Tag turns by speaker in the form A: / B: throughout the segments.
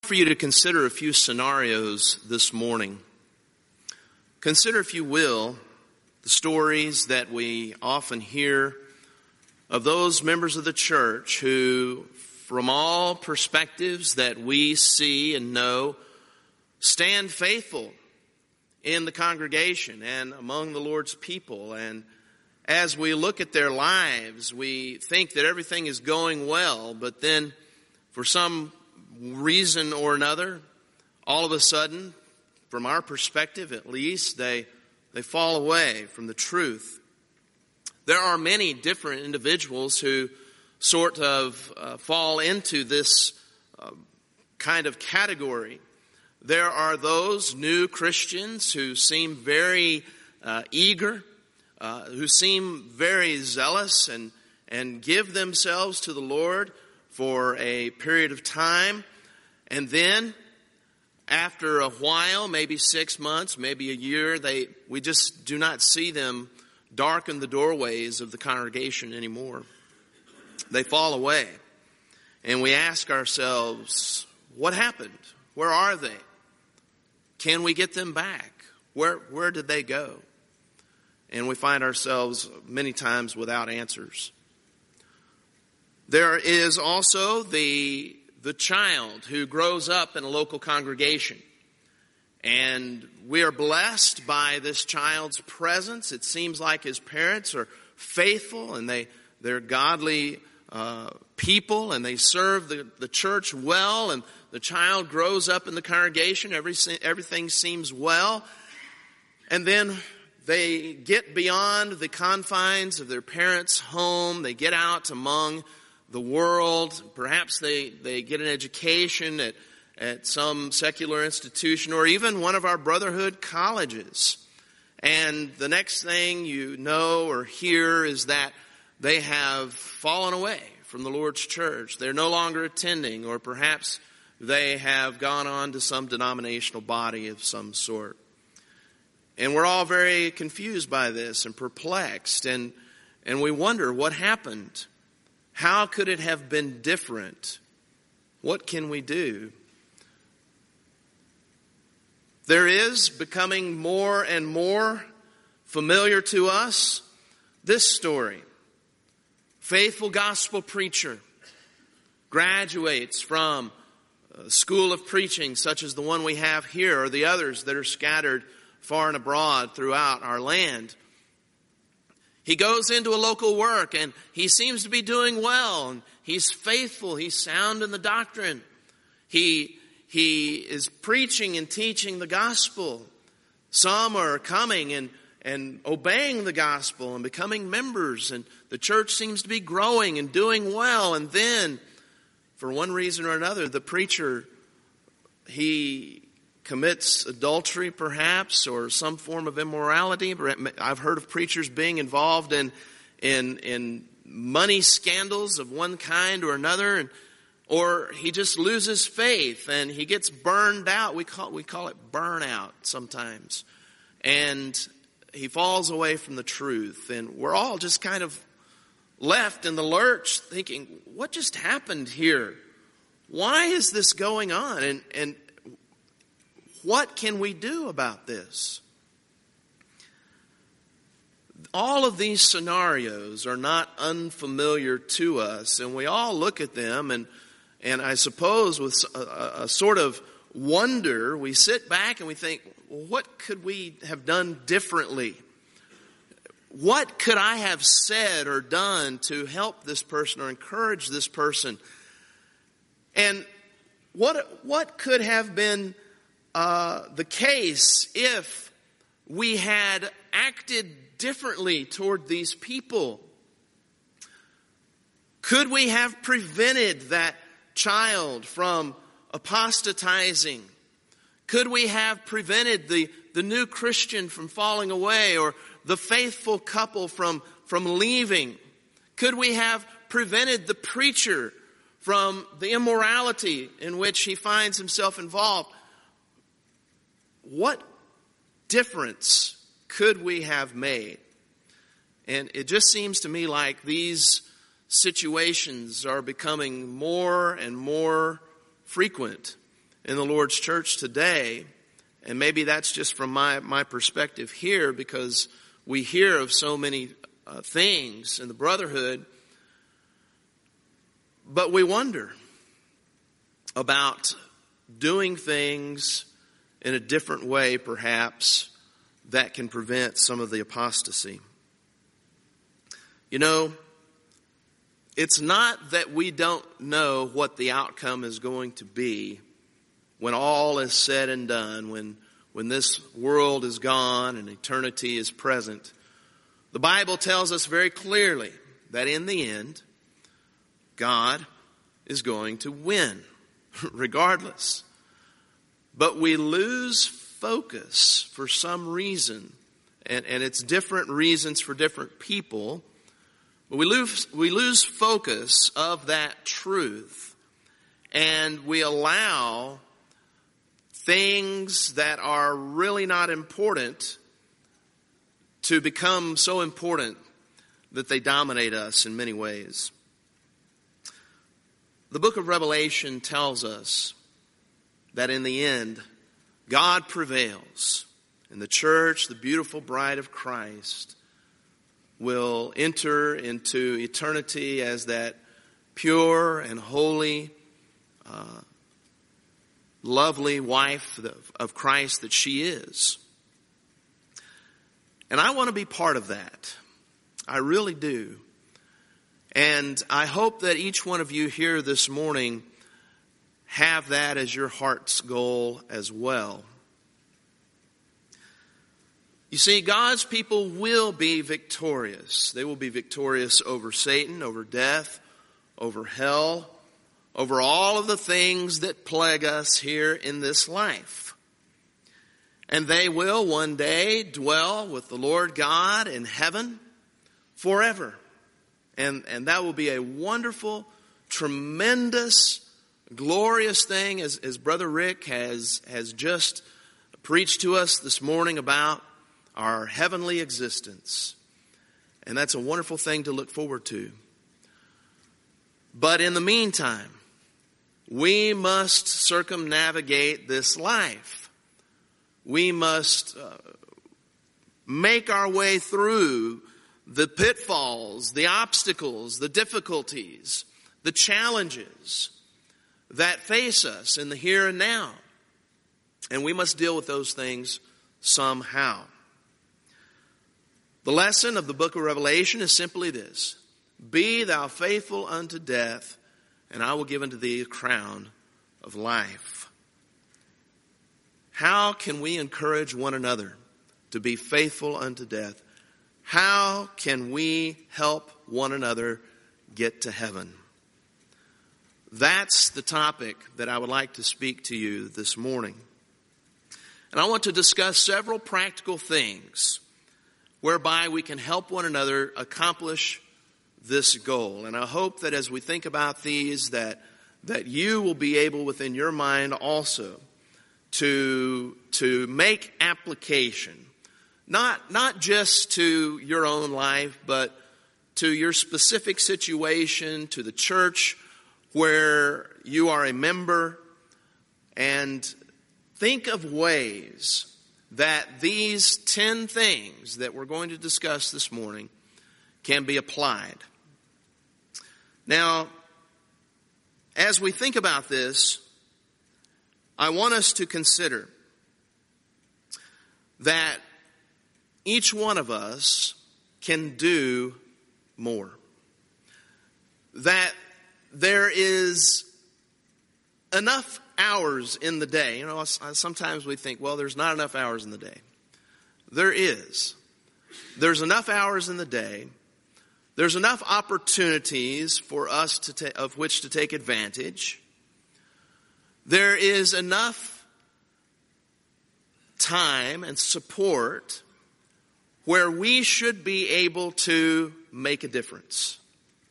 A: for you to consider a few scenarios this morning. Consider, if you will, the stories that we often hear of those members of the church who, from all perspectives that we see and know, stand faithful in the congregation and among the Lord's people. And as we look at their lives, we think that everything is going well, but then for some reason or another, all of a sudden, from our perspective at least, they fall away from the truth. There are many different individuals who sort of fall into this kind of category. There are those new Christians who seem very eager, who seem very zealous and give themselves to the Lord for a period of time. And then, after a while, maybe 6 months, maybe a year, we just do not see them darken the doorways of the congregation anymore. They fall away. And we ask ourselves, what happened? Where are they? Can we get them back? Where did they go? And we find ourselves many times without answers. There is also the child who grows up in a local congregation. And we are blessed by this child's presence. It seems like his parents are faithful and they're godly people, and they serve the church well, and the child grows up in the congregation. Everything seems well. And then they get beyond the confines of their parents' home. They get out among the world. Perhaps they get an education at some secular institution or even one of our brotherhood colleges. And the next thing you know or hear is that they have fallen away from the Lord's church. They're no longer attending, or perhaps they have gone on to some denominational body of some sort. And we're all very confused by this and perplexed, and we wonder what happened. How could it have been different? What can we do? There is becoming more and more familiar to us this story. Faithful gospel preacher graduates from a school of preaching such as the one we have here, or the others that are scattered far and abroad throughout our land. He goes into a local work and he seems to be doing well, and he's faithful, he's sound in the doctrine. He is preaching and teaching the gospel. Some are coming and obeying the gospel and becoming members, and the church seems to be growing and doing well. And then, for one reason or another, the preacher, he commits adultery perhaps, or some form of immorality. I've heard of preachers being involved in money scandals of one kind or another, or he just loses faith and he gets burned out. We call it burnout sometimes. And he falls away from the truth, and we're all just kind of left in the lurch thinking, what just happened here? Why is this going on? And what can we do about this? All of these scenarios are not unfamiliar to us, and we all look at them, and I suppose with a sort of wonder, we sit back and we think, well, what could we have done differently? What could I have said or done to help this person or encourage this person? And what could have been the case if we had acted differently toward these people? Could we have prevented that child from apostatizing? Could we have prevented the new Christian from falling away, or the faithful couple from leaving? Could we have prevented the preacher from the immorality in which he finds himself involved? What difference could we have made? And it just seems to me like these situations are becoming more and more frequent in the Lord's church today, and maybe that's just from my perspective here, because we hear of so many things in the brotherhood, but we wonder about doing things in a different way, perhaps, that can prevent some of the apostasy. You know, it's not that we don't know what the outcome is going to be when all is said and done, when this world is gone and eternity is present. The Bible tells us very clearly that in the end, God is going to win, regardless. But we lose focus for some reason, and it's different reasons for different people. But we lose focus of that truth, and we allow things that are really not important to become so important that they dominate us in many ways. The book of Revelation tells us that in the end, God prevails, and the church, the beautiful bride of Christ, will enter into eternity as that pure and holy, lovely wife of Christ that she is. And I want to be part of that. I really do. And I hope that each one of you here this morning have that as your heart's goal as well. You see, God's people will be victorious. They will be victorious over Satan, over death, over hell, over all of the things that plague us here in this life. And they will one day dwell with the Lord God in heaven forever. And that will be a wonderful, tremendous, glorious thing, as Brother Rick has just preached to us this morning about our heavenly existence. And that's a wonderful thing to look forward to. But in the meantime, we must circumnavigate this life. We must make our way through the pitfalls, the obstacles, the difficulties, the challenges that face us in the here and now. And we must deal with those things somehow. The lesson of the book of Revelation is simply this: be thou faithful unto death, and I will give unto thee a crown of life. How can we encourage one another to be faithful unto death? How can we help one another get to heaven? That's the topic that I would like to speak to you this morning. And I want to discuss several practical things whereby we can help one another accomplish this goal. And I hope that as we think about these, that you will be able within your mind also to make application. Not just to your own life, but to your specific situation, to the church where you are a member, and think of ways that these 10 things that we're going to discuss this morning can be applied. Now, as we think about this, I want us to consider that each one of us can do more. That there is enough hours in the day. You know, sometimes we think, well, there's not enough hours in the day. There is. There's enough hours in the day. There's enough opportunities for us of which to take advantage. There is enough time and support where we should be able to make a difference.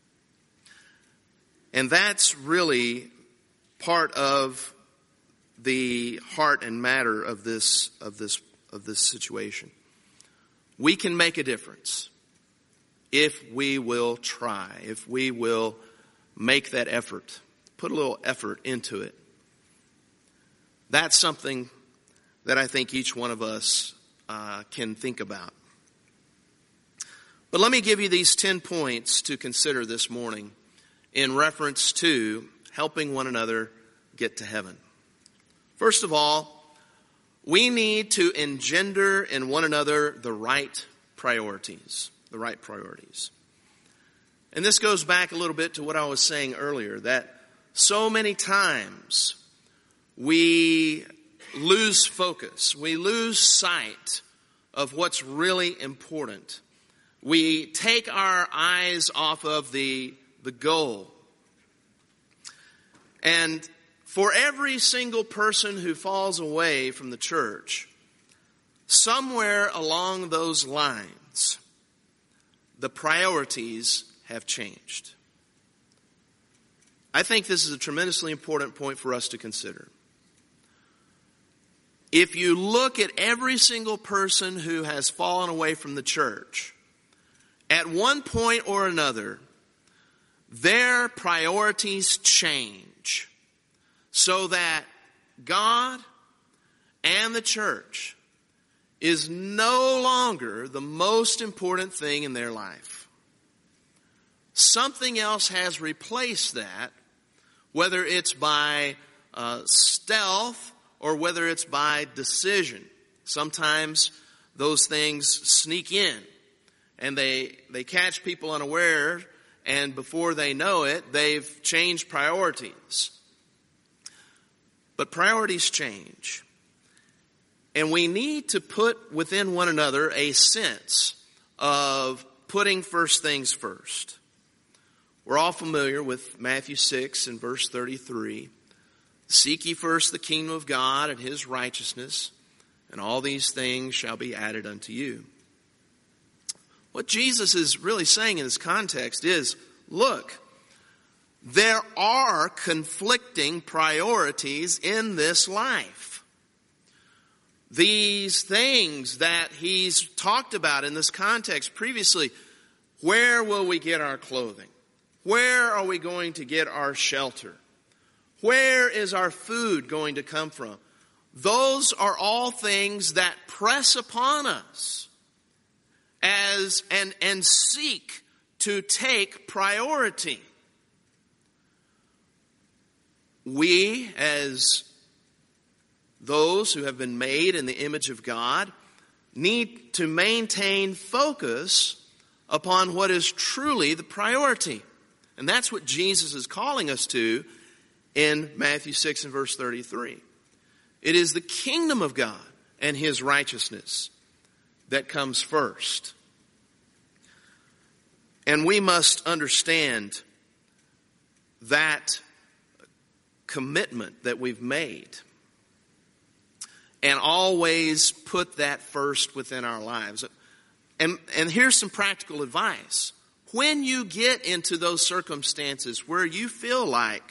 A: And that's really part of the heart and matter of this situation. We can make a difference if we will try, if we will make that effort, put a little effort into it. That's something that I think each one of us can think about. But let me give you these 10 points to consider this morning in reference to helping one another get to heaven. First of all, we need to engender in one another the right priorities. The right priorities. And this goes back a little bit to what I was saying earlier, that so many times we lose focus. We lose sight of what's really important. We take our eyes off of the goal. And for every single person who falls away from the church, somewhere along those lines, the priorities have changed. I think this is a tremendously important point for us to consider. If you look at every single person who has fallen away from the church, at one point or another, their priorities change so that God and the church is no longer the most important thing in their life. Something else has replaced that, whether it's by stealth or whether it's by decision. Sometimes those things sneak in and they catch people unaware, and before they know it, they've changed priorities. But priorities change. And we need to put within one another a sense of putting first things first. We're all familiar with Matthew 6 and verse 33. Seek ye first the kingdom of God and his righteousness, and all these things shall be added unto you. What Jesus is really saying in this context is, look, there are conflicting priorities in this life. These things that he's talked about in this context previously, where will we get our clothing? Where are we going to get our shelter? Where is our food going to come from? Those are all things that press upon us and seek to take priority. We, as those who have been made in the image of God, need to maintain focus upon what is truly the priority. And that's what Jesus is calling us to in Matthew 6 and verse 33. It is the kingdom of God and his righteousness that comes first. And we must understand that commitment that we've made and always put that first within our lives. And here's some practical advice. When you get into those circumstances where you feel like,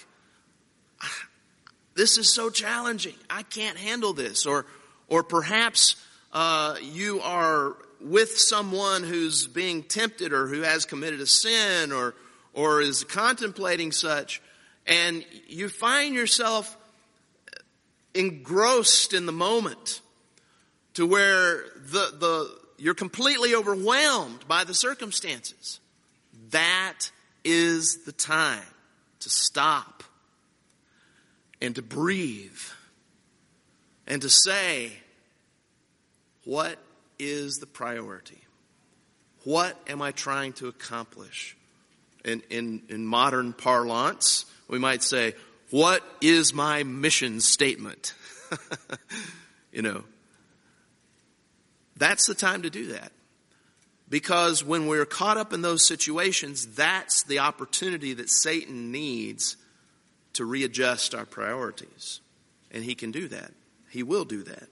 A: this is so challenging, I can't handle this, or perhaps you are with someone who's being tempted or who has committed a sin or is contemplating such, and you find yourself engrossed in the moment to where you're completely overwhelmed by the circumstances. That is the time to stop and to breathe and to say, what is the priority? What am I trying to accomplish? In modern parlance, we might say, what is my mission statement? That's the time to do that. Because when we're caught up in those situations, that's the opportunity that Satan needs to readjust our priorities. And he can do that. He will do that.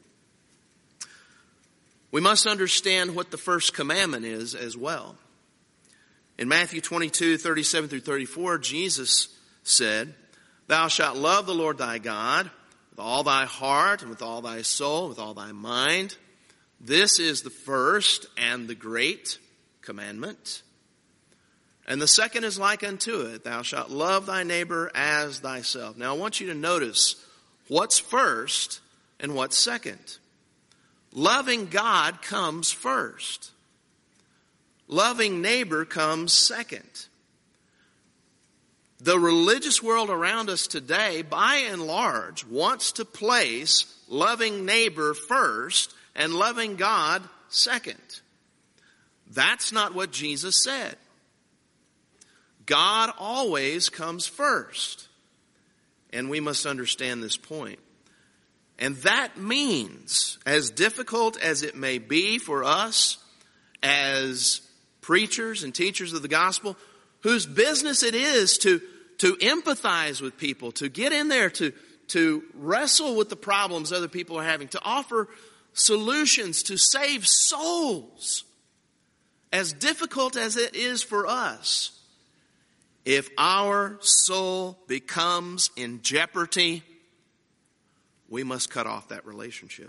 A: We must understand what the first commandment is as well. In Matthew 22, 37 through 34, Jesus said, Thou shalt love the Lord thy God with all thy heart and with all thy soul, and with all thy mind. This is the first and the great commandment. And the second is like unto it. Thou shalt love thy neighbor as thyself. Now I want you to notice What's first and what's second? Loving God comes first. Loving neighbor comes second. The religious world around us today, by and large, wants to place loving neighbor first and loving God second. That's not what Jesus said. God always comes first. And we must understand this point. And that means, as difficult as it may be for us as preachers and teachers of the gospel, whose business it is to empathize with people, to get in there, to wrestle with the problems other people are having, to offer solutions to save souls. As difficult as it is for us, if our soul becomes in jeopardy, we must cut off that relationship.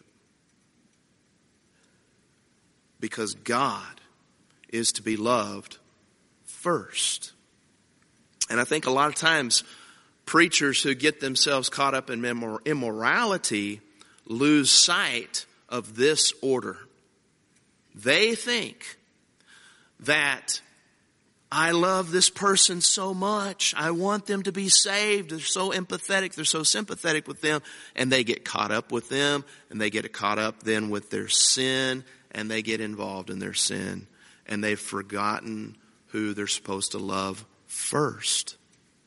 A: Because God is to be loved first. And I think a lot of times preachers who get themselves caught up in immorality lose sight of this order. They think that I love this person so much. I want them to be saved. They're so empathetic. They're so sympathetic with them. And they get caught up with them. And they get caught up then with their sin. And they get involved in their sin. And they've forgotten who they're supposed to love first.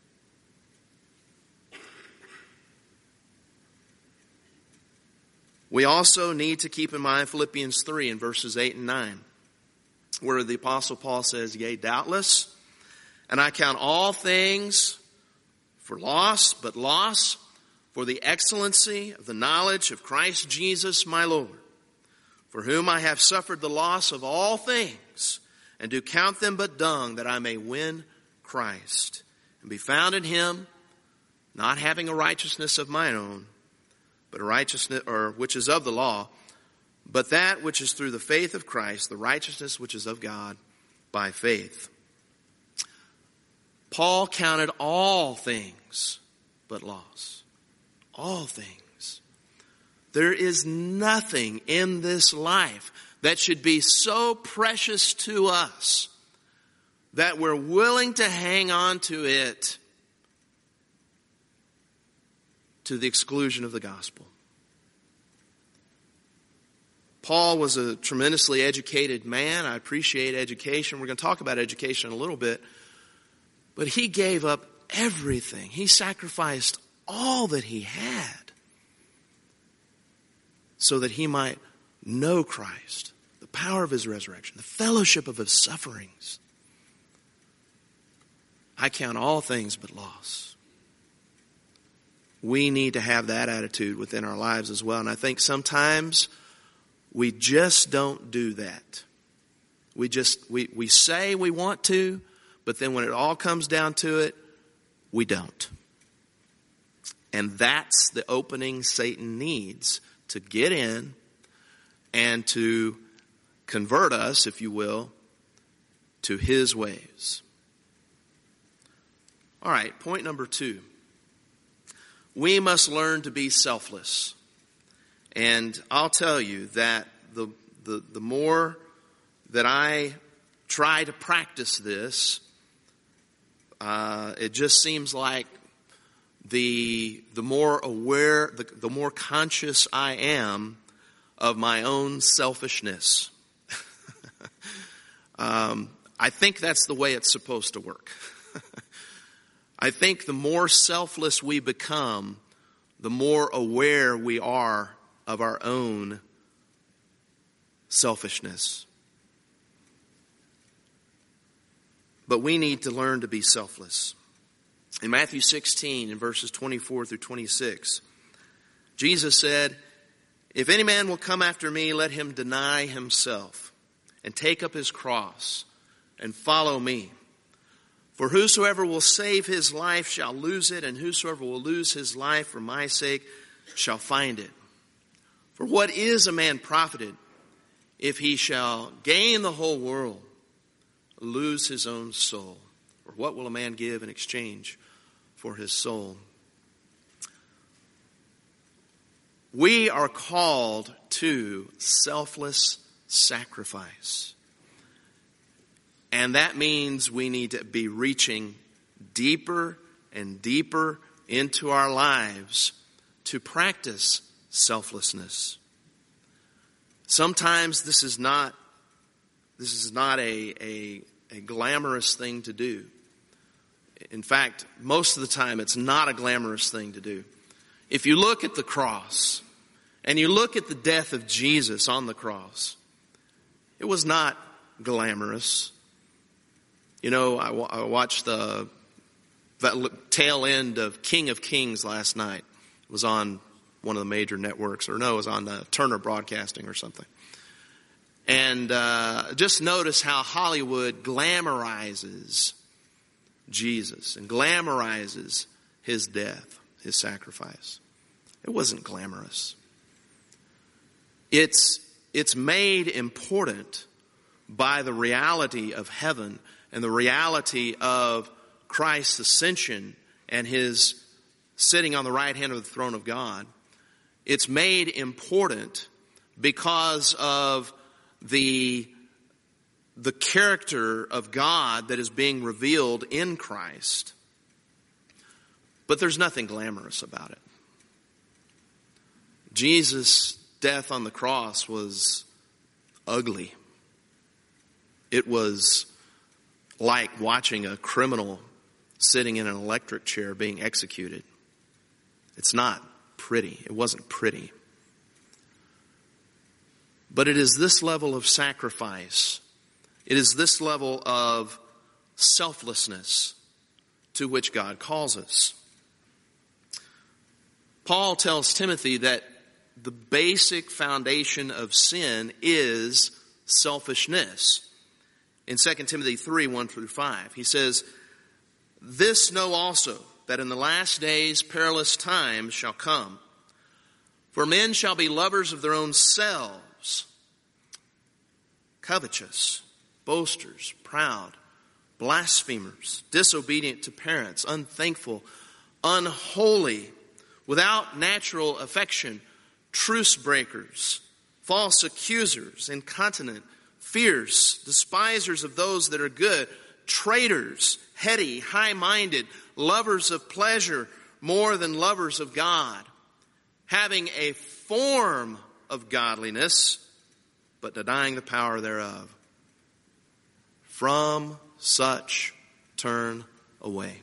A: We also need to keep in mind Philippians 3 in verses 8 and 9. Where the Apostle Paul says, yea, doubtless, and I count all things for loss, but loss for the excellency of the knowledge of Christ Jesus my Lord, for whom I have suffered the loss of all things, and do count them but dung, that I may win Christ, and be found in him, not having a righteousness of mine own, but a righteousness which is of the law, but that which is through the faith of Christ, the righteousness which is of God by faith. Paul counted all things but loss. All things. There is nothing in this life that should be so precious to us that we're willing to hang on to it to the exclusion of the gospel. Paul was a tremendously educated man. I appreciate education. We're going to talk about education in a little bit. But he gave up everything. He sacrificed all that he had so that he might know Christ, the power of his resurrection, the fellowship of his sufferings. I count all things but loss. We need to have that attitude within our lives as well. And I think sometimes we just don't do that. We say we want to, but then when it all comes down to it, we don't. And that's the opening Satan needs to get in and to convert us, if you will, to his ways. All right, point number 2. We must learn to be selfless. And I'll tell you that the more that I try to practice this, it just seems like the more aware, the more conscious I am of my own selfishness. I think that's the way it's supposed to work. I think the more selfless we become, the more aware we are of our own selfishness. But we need to learn to be selfless. In Matthew 16, in verses 24 through 26, Jesus said, if any man will come after me, let him deny himself and take up his cross and follow me. For whosoever will save his life shall lose it, and whosoever will lose his life for my sake shall find it. For what is a man profited if he shall gain the whole world, lose his own soul? Or what will a man give in exchange for his soul? We are called to selfless sacrifice. And that means we need to be reaching deeper and deeper into our lives to practice selflessness. Sometimes this is not a glamorous thing to do. In fact, most of the time it's not a glamorous thing to do. If you look at the cross and you look at the death of Jesus on the cross, it was not glamorous. You know, I watched the tail end of King of Kings last night. It was on one of the major networks, or no, it was on Turner Broadcasting or something. And just notice how Hollywood glamorizes Jesus and glamorizes his death, his sacrifice. It wasn't glamorous. It's made important by the reality of heaven and the reality of Christ's ascension and his sitting on the right hand of the throne of God. It's made important because of the character of God that is being revealed in Christ. But there's nothing glamorous about it. Jesus' death on the cross was ugly. It was like watching a criminal sitting in an electric chair being executed. It's not pretty. It wasn't pretty. But it is this level of sacrifice, it is this level of selflessness to which God calls us. Paul tells Timothy that the basic foundation of sin is selfishness. In 2 Timothy 3, 1-5, he says, "This know also, that in the last days perilous times shall come. For men shall be lovers of their own selves, covetous, boasters, proud, blasphemers, disobedient to parents, unthankful, unholy, without natural affection, truce breakers, false accusers, incontinent, fierce, despisers of those that are good, traitors, heady, high-minded, lovers of pleasure more than lovers of God, having a form of godliness, but denying the power thereof. From such turn away."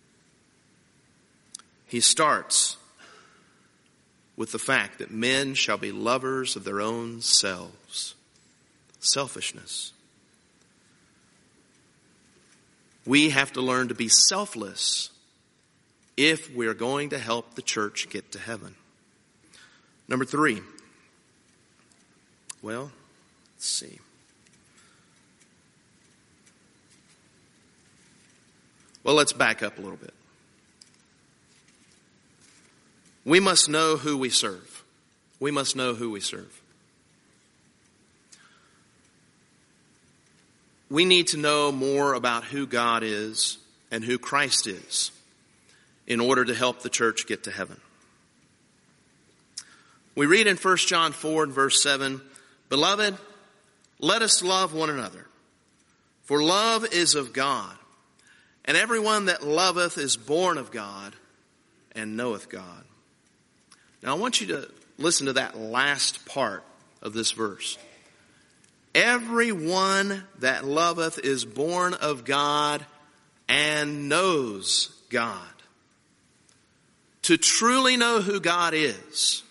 A: He starts with the fact that men shall be lovers of their own selves. Selfishness. We have to learn to be selfless if we're going to help the church get to heaven. Number 3. Well, let's see. Well, let's back up a little bit. We must know who we serve. We must know who we serve. We need to know more about who God is and who Christ is in order to help the church get to heaven. We read in 1 John 4 and verse 7, "Beloved, let us love one another, for love is of God, and everyone that loveth is born of God and knoweth God." Now I want you to listen to that last part of this verse. Everyone that loveth is born of God and knows God. To truly know who God is,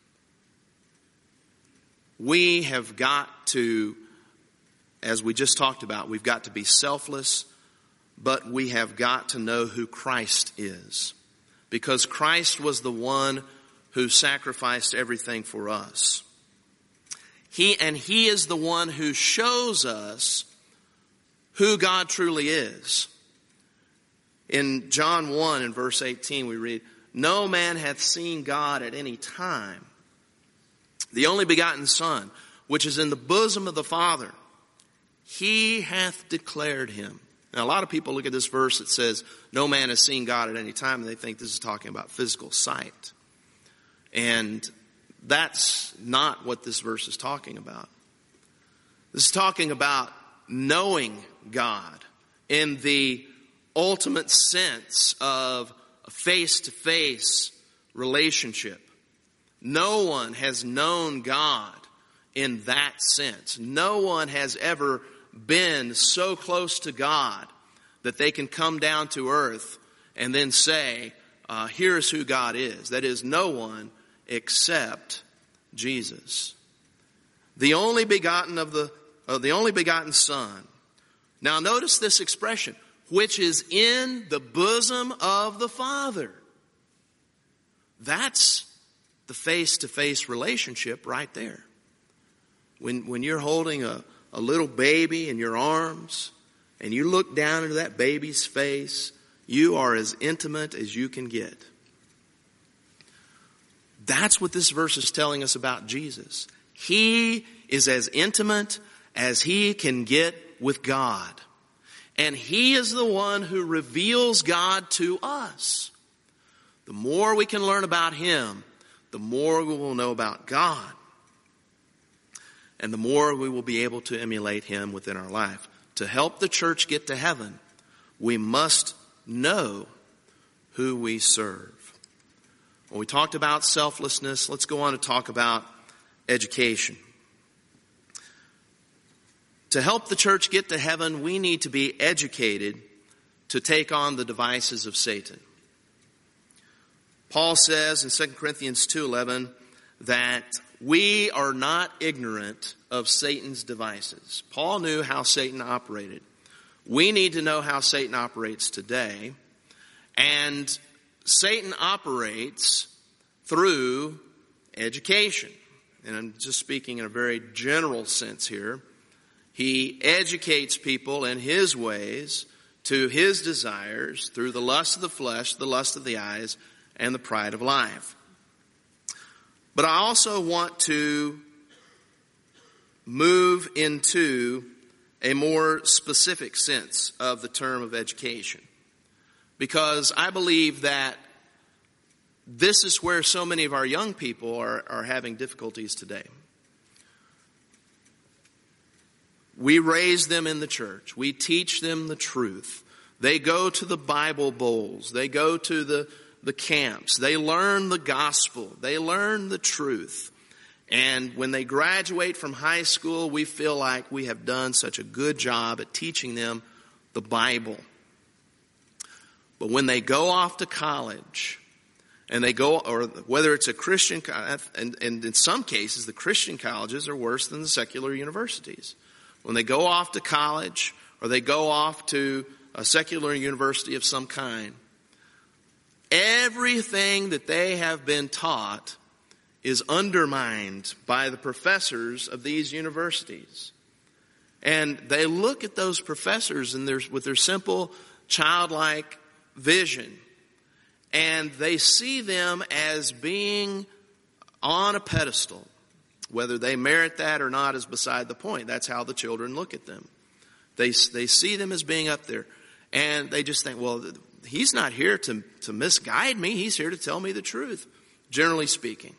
A: we have got to, as we just talked about, we've got to be selfless, but we have got to know who Christ is. Because Christ was the one who sacrificed everything for us. He is the one who shows us who God truly is. In John 1 and verse 18 we read, "No man hath seen God at any time. The only begotten Son, which is in the bosom of the Father, he hath declared him." Now a lot of people look at this verse that says, "No man has seen God at any time," and they think this is talking about physical sight. And That's not what this verse is talking about. This is talking about knowing God in the ultimate sense of a face-to-face relationship. No one has known God in that sense. No one has ever been so close to God that they can come down to earth and then say, here's who God is. That is, no one except Jesus, the only begotten the only begotten Son. Now notice this expression, which is in the bosom of the Father. That's the face-to-face relationship right there. When you're holding a little baby in your arms and you look down into that baby's face, you are as intimate as you can get. That's what this verse is telling us about Jesus. He is as intimate as he can get with God. And he is the one who reveals God to us. The more we can learn about him, the more we will know about God. And the more we will be able to emulate him within our life. To help the church get to heaven, we must know who we serve. Well, we talked about selflessness. Let's go on to talk about education. To help the church get to heaven, we need to be educated to take on the devices of Satan. Paul says in 2 Corinthians 2:11 that we are not ignorant of Satan's devices. Paul knew how Satan operated. We need to know how Satan operates today. And Satan operates through education. And I'm just speaking in a very general sense here. He educates people in his ways to his desires through the lust of the flesh, the lust of the eyes, and the pride of life. But I also want to move into a more specific sense of the term of education. Because I believe that this is where so many of our young people are having difficulties today. We raise them in the church. We teach them the truth. They go to the Bible bowls. They go to the camps. They learn the gospel. They learn the truth. And when they graduate from high school, we feel like we have done such a good job at teaching them the Bible. But when they go off to college, and they go, or whether it's a Christian, and in some cases, the Christian colleges are worse than the secular universities. When they go off to college, or they go off to a secular university of some kind, everything that they have been taught is undermined by the professors of these universities. And they look at those professors and with their simple childlike vision, and they see them as being on a pedestal. Whether they merit that or not is beside the point. That's how the children look at them. They see them as being up there. And they just think, well, he's not here to misguide me. He's here to tell me the truth, generally speaking.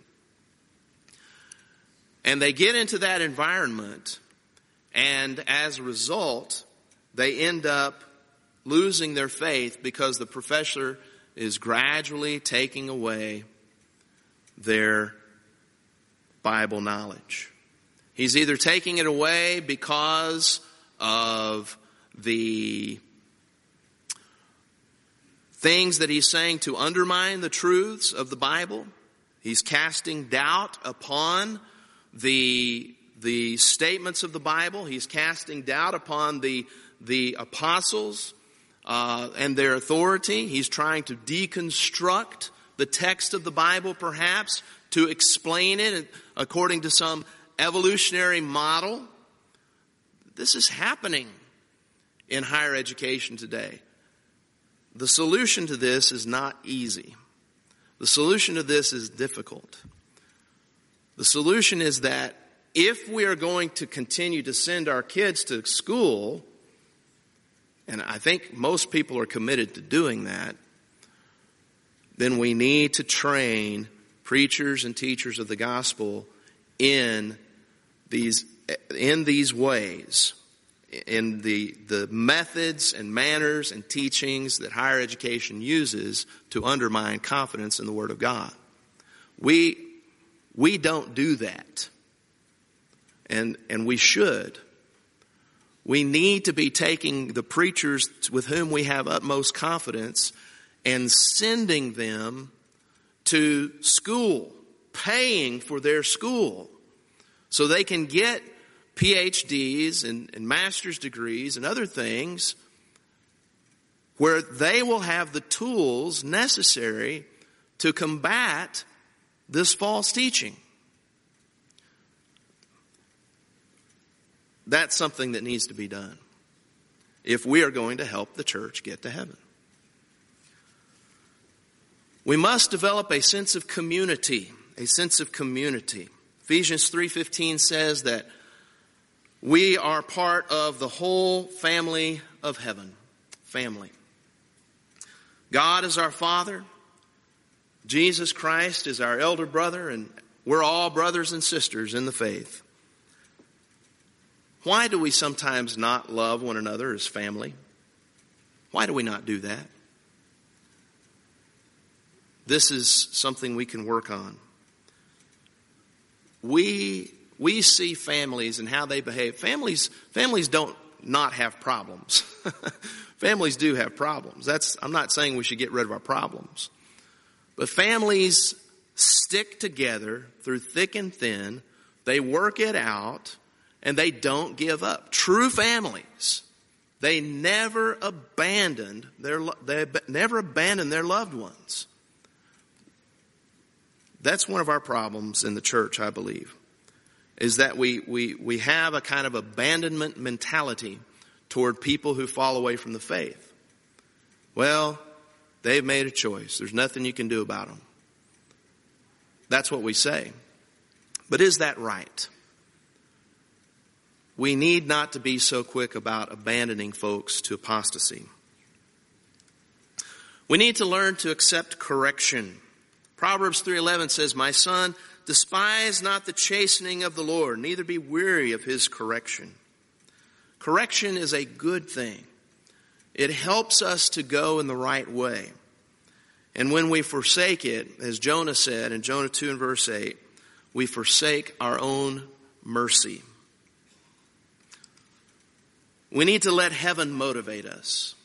A: And they get into that environment, and as a result, they end up losing their faith because the professor is gradually taking away their Bible knowledge. He's either taking it away because of the things that he's saying to undermine the truths of the Bible. He's casting doubt upon the statements of the Bible. He's casting doubt upon the apostles and their authority. He's trying to deconstruct the text of the Bible, perhaps, to explain it according to some evolutionary model. This is happening in higher education today. The solution to this is not easy. The solution to this is difficult. The solution is that if we are going to continue to send our kids to school, and I think most people are committed to doing that, then we need to train preachers and teachers of the gospel in these ways, in the methods and manners and teachings that higher education uses to undermine confidence in the Word of God. We don't do that. And we should. We need to be taking the preachers with whom we have utmost confidence and sending them to school, paying for their school, so they can get PhDs and master's degrees and other things where they will have the tools necessary to combat this false teaching. That's something that needs to be done if we are going to help the church get to heaven. We must develop a sense of community, a sense of community. Ephesians 3:15 says that we are part of the whole family of heaven. Family. God is our Father. Jesus Christ is our elder brother, and we're all brothers and sisters in the faith. Why do we sometimes not love one another as family? Why do we not do that? This is something we can work on. We see families and how they behave. Families don't not have problems. Families do have problems. I'm not saying we should get rid of our problems. But families stick together through thick and thin. They work it out, and they don't give up. True families, they never abandon their loved ones. That's one of our problems in the church, I believe, is that we have a kind of abandonment mentality toward people who fall away from the faith. Well, they've made a choice. There's nothing you can do about them. That's what we say. But is that right? We need not to be so quick about abandoning folks to apostasy. We need to learn to accept correction. Proverbs 3:11 says, "My son, despise not the chastening of the Lord, neither be weary of his correction." Correction is a good thing. It helps us to go in the right way. And when we forsake it, as Jonah said in Jonah 2 and verse 8, we forsake our own mercy. We need to let heaven motivate us.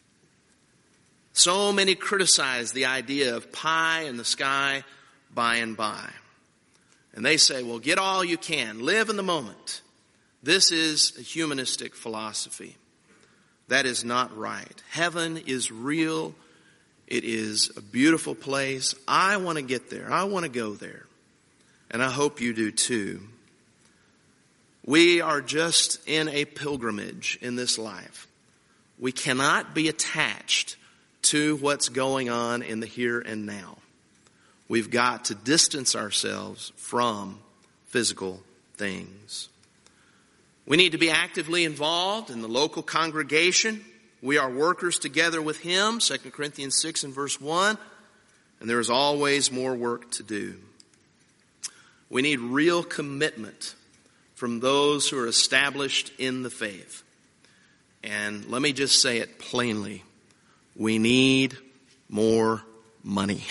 A: So many criticize the idea of pie in the sky by and by. And they say, well, get all you can. Live in the moment. This is a humanistic philosophy. That is not right. Heaven is real. It is a beautiful place. I want to get there. I want to go there. And I hope you do too. We are just in a pilgrimage in this life. We cannot be attached to what's going on in the here and now. We've got to distance ourselves from physical things. We need to be actively involved in the local congregation. We are workers together with Him, 2 Corinthians 6 and verse 1, and there is always more work to do. We need real commitment from those who are established in the faith. And let me just say it plainly. We need more money.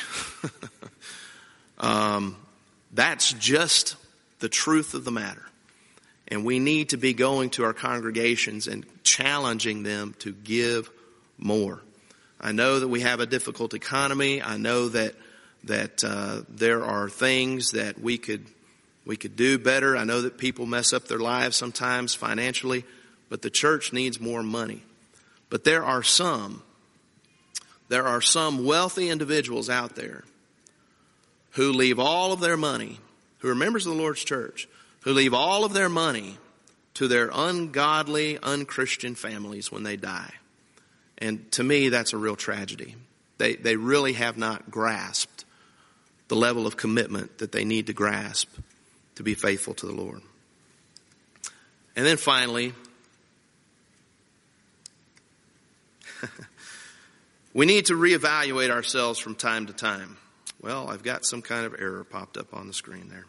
A: That's just the truth of the matter. And we need to be going to our congregations and challenging them to give more. I know that we have a difficult economy. I know that there are things that we could do better. I know that people mess up their lives sometimes financially, but the church needs more money. But there are some wealthy individuals out there who leave all of their money, who are members of the Lord's church, who leave all of their money to their ungodly, unchristian families when they die. And to me, that's a real tragedy. They really have not grasped the level of commitment that they need to grasp to be faithful to the Lord. And then finally, we need to reevaluate ourselves from time to time. Well, I've got some kind of error popped up on the screen there.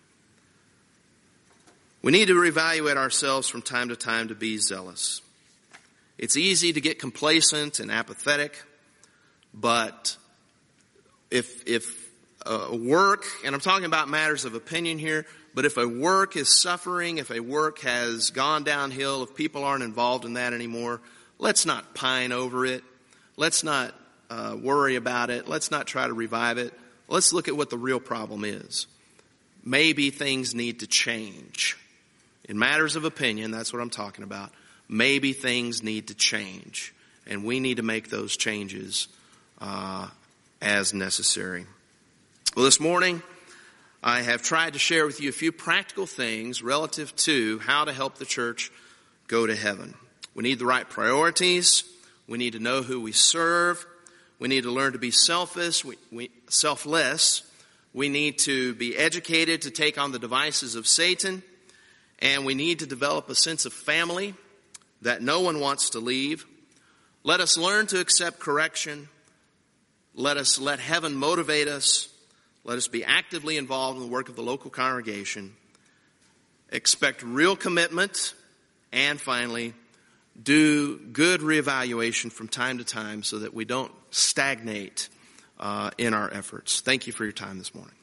A: We need to reevaluate ourselves from time to time to be zealous. It's easy to get complacent and apathetic, but if work, and I'm talking about matters of opinion here, but if a work is suffering, if a work has gone downhill, if people aren't involved in that anymore, let's not pine over it. Let's not worry about it. Let's not try to revive it. Let's look at what the real problem is. Maybe things need to change. In matters of opinion, that's what I'm talking about. Maybe things need to change, and we need to make those changes as necessary. Well, this morning, I have tried to share with you a few practical things relative to how to help the church go to heaven. We need the right priorities. We need to know who we serve. We need to learn to be selfless. We need to be educated to take on the devices of Satan. And we need to develop a sense of family that no one wants to leave. Let us learn to accept correction. Let heaven motivate us. Let us be actively involved in the work of the local congregation. Expect real commitment. And finally, do good reevaluation from time to time so that we don't stagnate in our efforts. Thank you for your time this morning.